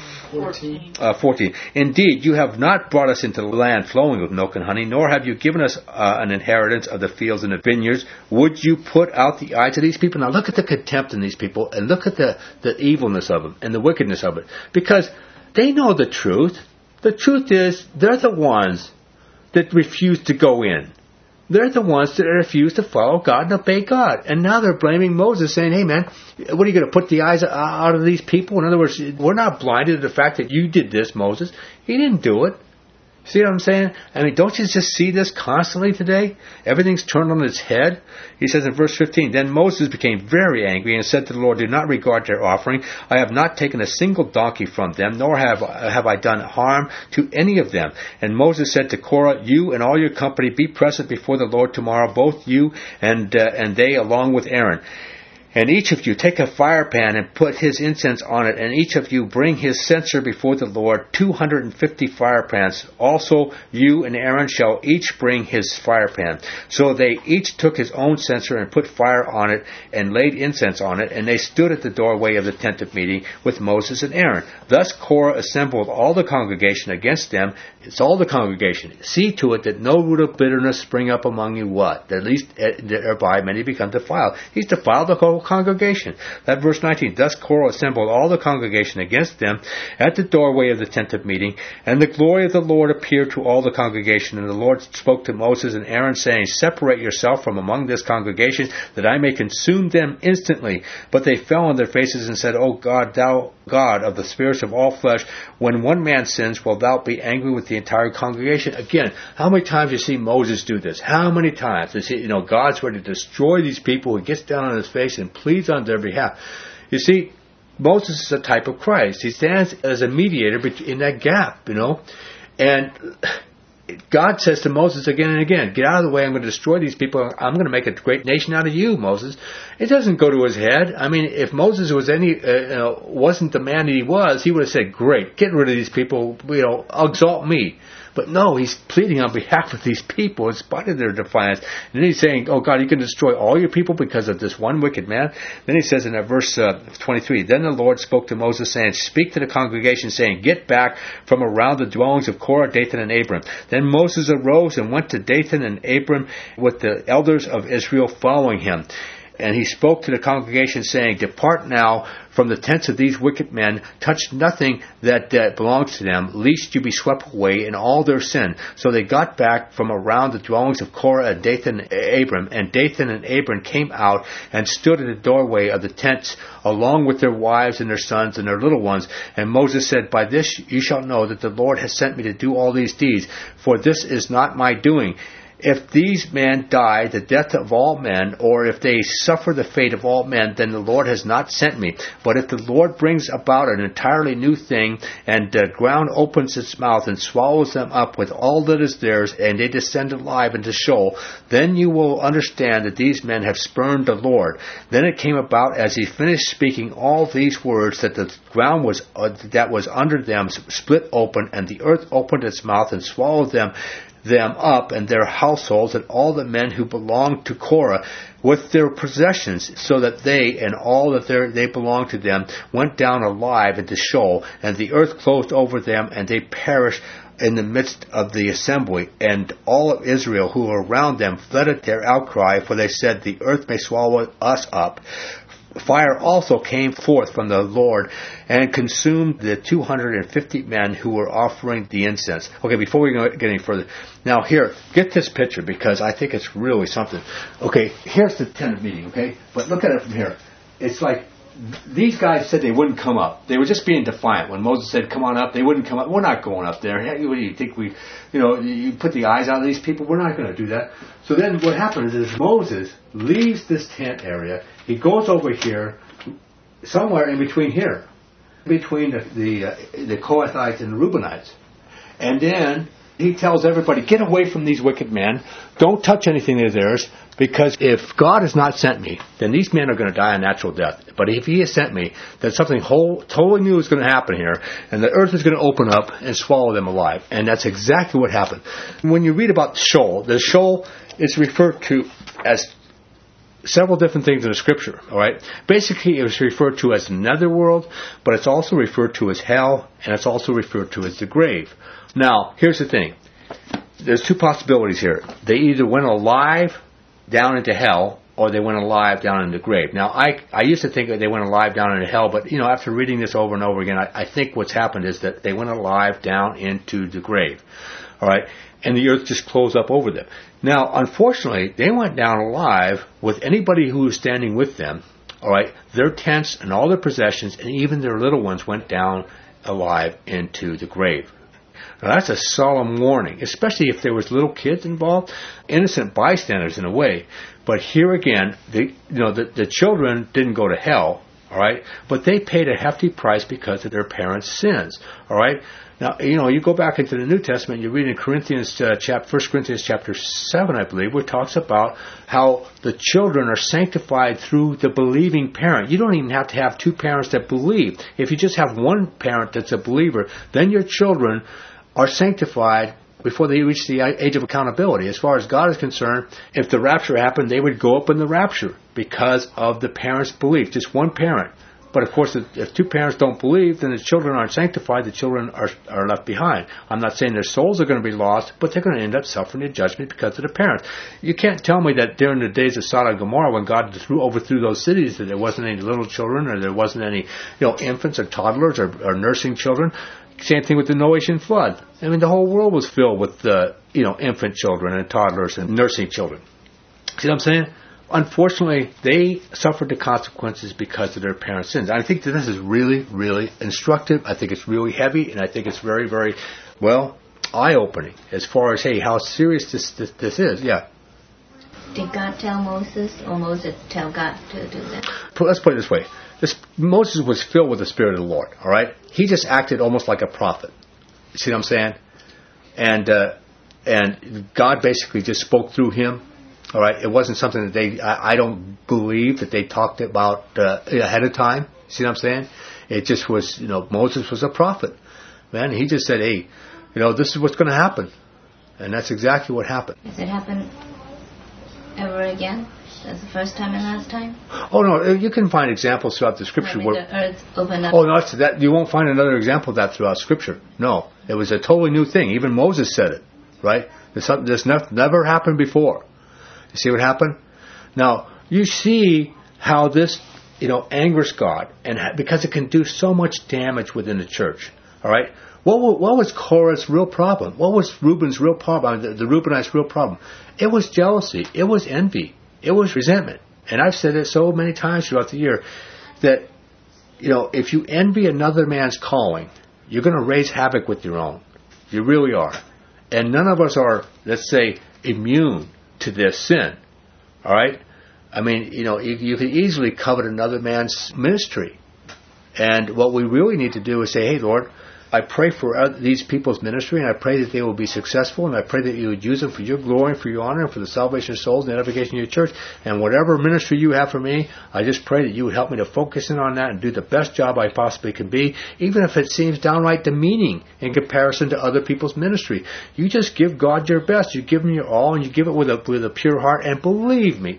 14. Indeed, you have not brought us into the land flowing with milk and honey, nor have you given us an inheritance of the fields and the vineyards. Would you put out the eyes of these people? Now look at the contempt in these people, and look at the evilness of them and the wickedness of it. Because they know the truth. The truth is, they're the ones that refuse to go in. They're the ones that refuse to follow God and obey God. And now they're blaming Moses, saying, hey man, what are you going to put the eyes out of these people? In other words, we're not blinded to the fact that you did this, Moses. He didn't do it. See what I'm saying? I mean, don't you just see this constantly today? Everything's turned on its head. He says in verse 15, Then Moses became very angry and said to the Lord, Do not regard their offering. I have not taken a single donkey from them, nor have I done harm to any of them. And Moses said to Korah, You and all your company be present before the Lord tomorrow, both you and they along with Aaron. And each of you take a fire pan and put his incense on it, and each of you bring his censer before the Lord, 250 fire pans. Also you and Aaron shall each bring his fire pan. So they each took his own censer and put fire on it and laid incense on it, and they stood at the doorway of the tent of meeting with Moses and Aaron. Thus Korah assembled all the congregation against them. It's all the congregation. See to it that no root of bitterness spring up among you what? At least thereby many become defiled. He's defiled the whole congregation. That verse 19. Thus Korah assembled all the congregation against them at the doorway of the tent of meeting, and the glory of the Lord appeared to all the congregation. And the Lord spoke to Moses and Aaron, saying, Separate yourself from among this congregation, that I may consume them instantly. But they fell on their faces and said, O God, thou God of the spirits of all flesh, when one man sins, wilt thou be angry with the entire congregation? Again, how many times you see Moses do this? How many times? You see, God's ready to destroy these people. He gets down on his face and pleads on their behalf. You see, Moses is a type of Christ. He stands as a mediator in that gap, And God says to Moses again and again, get out of the way, I'm going to destroy these people, I'm going to make a great nation out of you, Moses. It doesn't go to his head. I mean, if Moses was wasn't the man that he was, he would have said, great, get rid of these people, exalt me. But no, he's pleading on behalf of these people in spite of their defiance. And then he's saying, oh God, you can destroy all your people because of this one wicked man. Then he says in verse 23, Then the Lord spoke to Moses, saying, Speak to the congregation, saying, Get back from around the dwellings of Korah, Dathan, and Abiram. Then Moses arose and went to Dathan and Abiram with the elders of Israel following him. And he spoke to the congregation, saying, Depart now from the tents of these wicked men, touch nothing that belongs to them, lest you be swept away in all their sin. So they got back from around the dwellings of Korah and Dathan and Abiram. And Dathan and Abiram came out and stood at the doorway of the tents, along with their wives and their sons and their little ones. And Moses said, By this you shall know that the Lord has sent me to do all these deeds, for this is not my doing. if these men die the death of all men, or if they suffer the fate of all men, then the Lord has not sent me. But if the Lord brings about an entirely new thing, and the ground opens its mouth and swallows them up with all that is theirs, and they descend alive into Sheol, then you will understand that these men have spurned the Lord. Then it came about, as he finished speaking all these words, that the ground that was under them split open, and the earth opened its mouth and swallowed them up and their households and all the men who belonged to Korah with their possessions, so that they and all that they belonged to them went down alive into Sheol, and the earth closed over them, and they perished in the midst of the assembly. And all of Israel who were around them fled at their outcry, for they said, the earth may swallow us up. Fire also came forth from the Lord and consumed the 250 men who were offering the incense. Okay, before we get any further, now here, get this picture, because I think it's really something. Okay, here's the tent of meeting, okay? But look at it from here. It's like these guys said they wouldn't come up. They were just being defiant. When Moses said, come on up, they wouldn't come up. We're not going up there. Hey, what do you think you put the eyes out of these people? We're not going to do that. So then what happens is Moses leaves this tent area. He goes over here, somewhere in between here, between the Kohathites and the Reubenites. And then he tells everybody, get away from these wicked men. Don't touch anything of theirs, because if God has not sent me, then these men are going to die a natural death. But if he has sent me, then something totally new is going to happen here, and the earth is going to open up and swallow them alive. And that's exactly what happened. When you read about Sheol, the Sheol is referred to as several different things in the Scripture, all right? Basically, it was referred to as the netherworld, but it's also referred to as hell, and it's also referred to as the grave. Now, here's the thing. There's two possibilities here. They either went alive down into hell, or they went alive down into the grave. Now, I used to think that they went alive down into hell, but, after reading this over and over again, I think what's happened is that they went alive down into the grave, all right? And the earth just closed up over them. Now, unfortunately, they went down alive with anybody who was standing with them, all right? Their tents and all their possessions, and even their little ones went down alive into the grave. Now, that's a solemn warning, especially if there was little kids involved, innocent bystanders in a way. But here again, the children didn't go to hell, all right? But they paid a hefty price because of their parents' sins, all right? Now, you go back into the New Testament, you read in 1 Corinthians chapter 7, I believe, where it talks about how the children are sanctified through the believing parent. You don't even have to have two parents that believe. If you just have one parent that's a believer, then your children are sanctified before they reach the age of accountability. As far as God is concerned, if the rapture happened, they would go up in the rapture because of the parent's belief, just one parent. But of course, if two parents don't believe, then the children aren't sanctified, the children are left behind. I'm not saying their souls are going to be lost, but they're going to end up suffering the judgment because of the parents. You can't tell me that during the days of Sodom and Gomorrah, when God overthrew those cities, that there wasn't any little children, or there wasn't any infants or toddlers or nursing children. Same thing with the Noahian flood. I mean, the whole world was filled with infant children and toddlers and nursing children. See what I'm saying? Unfortunately, they suffered the consequences because of their parents' sins. I think that this is really, really instructive. I think it's really heavy, and I think it's very, very, eye-opening as far as, hey, how serious this is. Yeah. Did God tell Moses, or Moses tell God to do that? Let's put it this way. Moses was filled with the Spirit of the Lord, all right? He just acted almost like a prophet. You see what I'm saying? And God basically just spoke through him. All right, it wasn't something that I don't believe that they talked about ahead of time. See what I'm saying? It just was, Moses was a prophet. Man, he just said, hey, this is what's going to happen. And that's exactly what happened. Does it happen ever again? That's the first time and last time? Oh, no, you can find examples throughout the Scripture. The earth opened up. Oh, no, that you won't find another example of that throughout Scripture. No, it was a totally new thing. Even Moses said it, right? There's something that's never happened before. You see what happened? Now, you see how this, angers God, and because it can do so much damage within the church. All right? What was Korah's real problem? What was Reuben's real problem? The Reubenites' real problem? It was jealousy. It was envy. It was resentment. And I've said it so many times throughout the year that, if you envy another man's calling, you're going to raise havoc with your own. You really are. And none of us are, let's say, immune to this sin. All right? I mean, you could easily covet another man's ministry. And what we really need to do is say, hey, Lord, I pray for these people's ministry, and I pray that they will be successful, and I pray that you would use them for your glory and for your honor and for the salvation of souls and the edification of your church. And whatever ministry you have for me, I just pray that you would help me to focus in on that and do the best job I possibly can be, even if it seems downright demeaning in comparison to other people's ministry. You just give God your best. You give Him your all, and you give it with a pure heart. And believe me,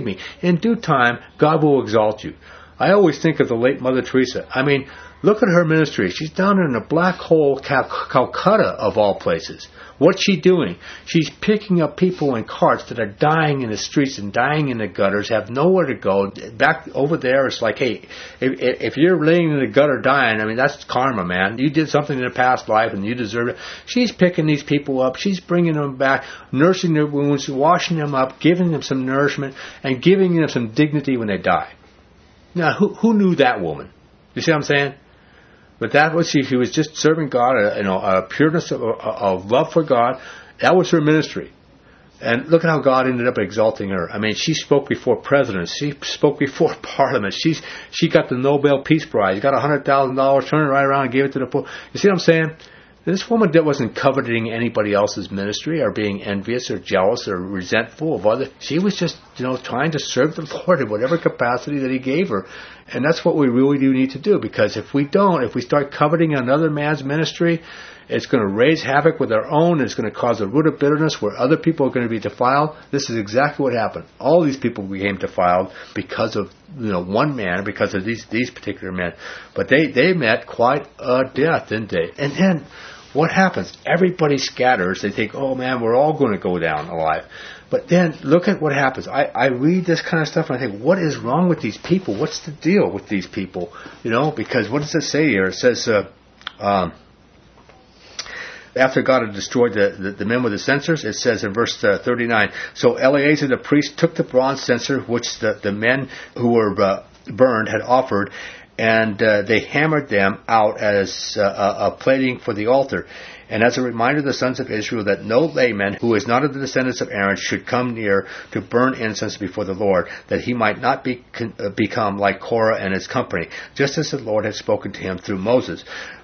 in due time, God will exalt you. I always think of the late Mother Teresa. I mean, look at her ministry. She's down in a black hole, Calcutta, of all places. What's she doing? She's picking up people in carts that are dying in the streets and dying in the gutters, have nowhere to go. Back over there, it's like, hey, if you're laying in the gutter dying, I mean, that's karma, man. You did something in a past life and you deserve it. She's picking these people up. She's bringing them back, nursing their wounds, washing them up, giving them some nourishment, and giving them some dignity when they die. Now, who knew that woman? You see what I'm saying? But that was she was just serving God, a pureness of love for God. That was her ministry. And look at how God ended up exalting her. I mean, she spoke before presidents. She spoke before parliament. She got the Nobel Peace Prize. Got $100,000, turned it right around and gave it to the poor. You see what I'm saying? This woman that wasn't coveting anybody else's ministry or being envious or jealous or resentful of others. She was just, trying to serve the Lord in whatever capacity that He gave her. And that's what we really do need to do, because if we start coveting another man's ministry, it's going to raise havoc with our own, and it's going to cause a root of bitterness where other people are going to be defiled. This is exactly what happened. All these people became defiled because of one man, because of these particular men. But they met quite a death, didn't they? And then what happens? Everybody scatters. They think, oh man, we're all going to go down alive. But then look at what happens. I read this kind of stuff and I think, what is wrong with these people? What's the deal with these people? Because what does it say here? It says, after God had destroyed the men with the censers, it says in verse 39, so Eleazar the priest took the bronze censer which the men who were burned had offered, and they hammered them out as a plating for the altar. And as a reminder to the sons of Israel that no layman who is not of the descendants of Aaron should come near to burn incense before the Lord, that he might not become like Korah and his company, just as the Lord had spoken to him through Moses.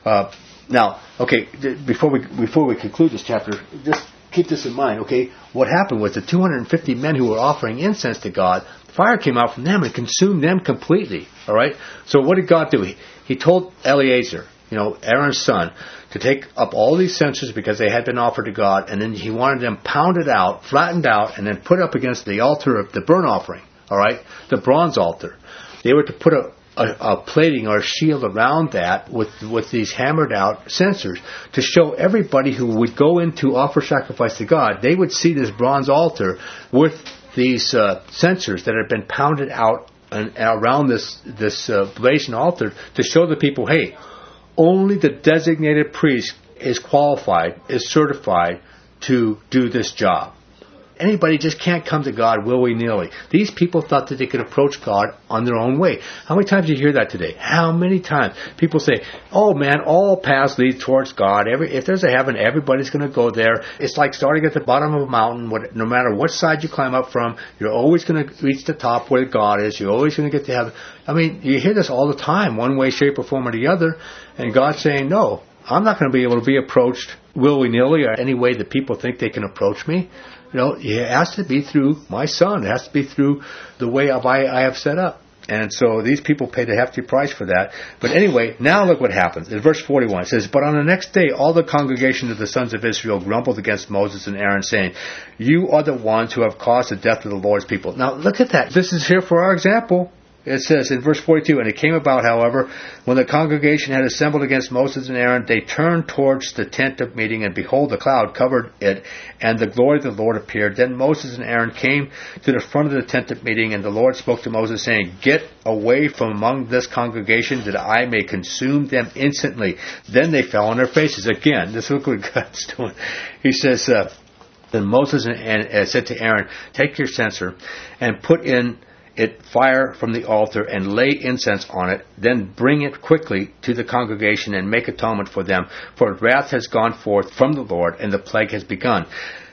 Now, okay, before we conclude this chapter, just keep this in mind, okay? What happened was the 250 men who were offering incense to God, fire came out from them and consumed them completely, all right? So what did God do? He told Eleazar, Aaron's son, to take up all these censers because they had been offered to God, and then He wanted them pounded out, flattened out, and then put up against the altar of the burnt offering, all right? The bronze altar. They were to put a plating or a shield around that with these hammered out censers to show everybody who would go in to offer sacrifice to God, they would see this bronze altar with these censers that had been pounded out and around this blazing altar to show the people, hey, only the designated priest is qualified, is certified to do this job. Anybody just can't come to God willy-nilly. These people thought that they could approach God on their own way. How many times do you hear that today? How many times? People say, oh man, all paths lead towards God. If there's a heaven, everybody's going to go there. It's like starting at the bottom of a mountain. No matter what side you climb up from, you're always going to reach the top where God is. You're always going to get to heaven. I mean, you hear this all the time, one way, shape, or form or the other. And God's saying, no, I'm not going to be able to be approached willy-nilly or any way that people think they can approach me. It has to be through my Son. It has to be through the way I have set up. And so these people paid a hefty price for that. But anyway, now look what happens. In verse 41, it says, but on the next day, all the congregation of the sons of Israel grumbled against Moses and Aaron, saying, you are the ones who have caused the death of the Lord's people. Now look at that. This is here for our example. It says in verse 42, and it came about, however, when the congregation had assembled against Moses and Aaron, they turned towards the tent of meeting, and behold, the cloud covered it, and the glory of the Lord appeared. Then Moses and Aaron came to the front of the tent of meeting, and the Lord spoke to Moses, saying, get away from among this congregation, that I may consume them instantly. Then they fell on their faces. Again, this is what God's doing. He says, then Moses said to Aaron, take your censer and put in it fire from the altar and lay incense on it, then bring it quickly to the congregation and make atonement for them, for wrath has gone forth from the Lord and the plague has begun.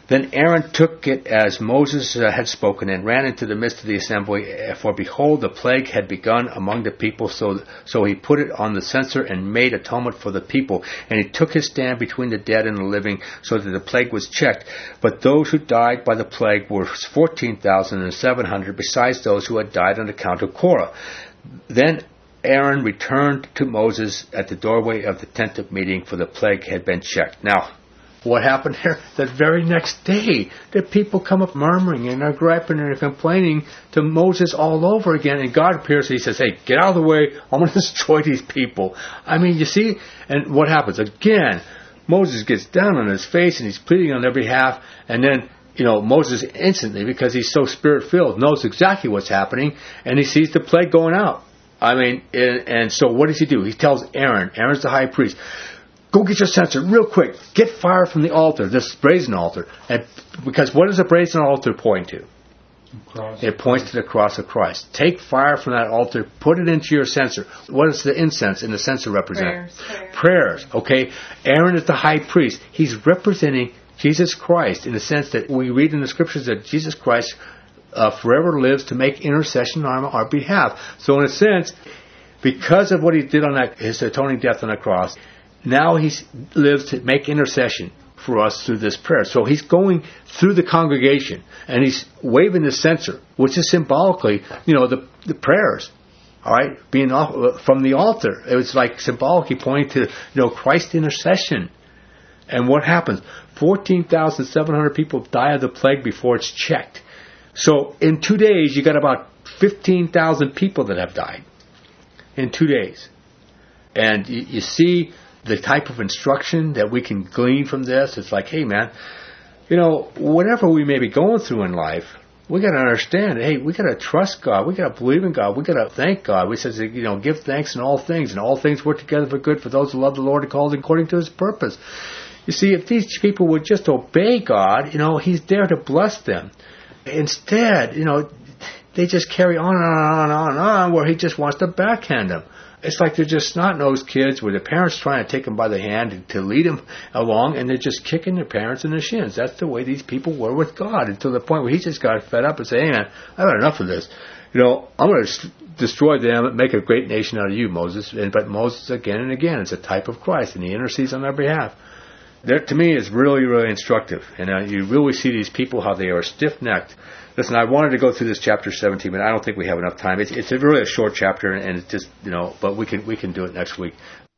Then Aaron took it as Moses had spoken, and ran into the midst of the assembly. For behold, the plague had begun among the people. So he put it on the censer and made atonement for the people. And he took his stand between the dead and the living, so that the plague was checked. But those who died by the plague were 14,700, besides those who had died on account of Korah. Then Aaron returned to Moses at the doorway of the tent of meeting, for the plague had been checked. Now, what happened there? The very next day, the people come up murmuring and they're griping and they're complaining to Moses all over again. And God appears and he says, hey, get out of the way. I'm going to destroy these people. I mean, you see? And what happens? Again, Moses gets down on his face and he's pleading on their behalf. And then, Moses instantly, because he's so spirit-filled, knows exactly what's happening. And he sees the plague going out. I mean, and so what does he do? He tells Aaron, Aaron's the high priest, go get your censer real quick. Get fire from the altar, this brazen altar. And because what does a brazen altar point to? Cross. It points to the cross of Christ. Take fire from that altar, put it into your censer. What does the incense in the censer represent? Prayers. Okay. Aaron is the high priest. He's representing Jesus Christ in the sense that we read in the scriptures that Jesus Christ forever lives to make intercession on our behalf. So in a sense, because of what he did on his atoning death on the cross, now he lives to make intercession for us through this prayer. So he's going through the congregation and he's waving the censer, which is symbolically, the prayers, all right, being off from the altar. It was like symbolically pointing to, Christ's intercession. And what happens? 14,700 people die of the plague before it's checked. So in 2 days, you got about 15,000 people that have died in 2 days. And you see the type of instruction that we can glean from this. It's like, hey, man, whatever we may be going through in life, we got to understand, hey, we got to trust God. We got to believe in God. We got to thank God. We says, give thanks in all things, and all things work together for good for those who love the Lord and called according to His purpose. You see, if these people would just obey God, He's there to bless them. Instead, they just carry on and on and on and on, where He just wants to backhand them. It's like they're just snot-nosed kids where the parents trying to take them by the hand to lead them along, and they're just kicking their parents in the shins. That's the way these people were with God, until the point where He just got fed up and said, hey, man, I've had enough of this. I'm going to destroy them and make a great nation out of you, Moses. But Moses, again and again, is a type of Christ, and he intercedes on their behalf. That, to me, is really, really instructive. And you really see these people, how they are stiff-necked. Listen, I wanted to go through this chapter 17, but I don't think we have enough time. It's really a short chapter, and it's just, but we can do it next week.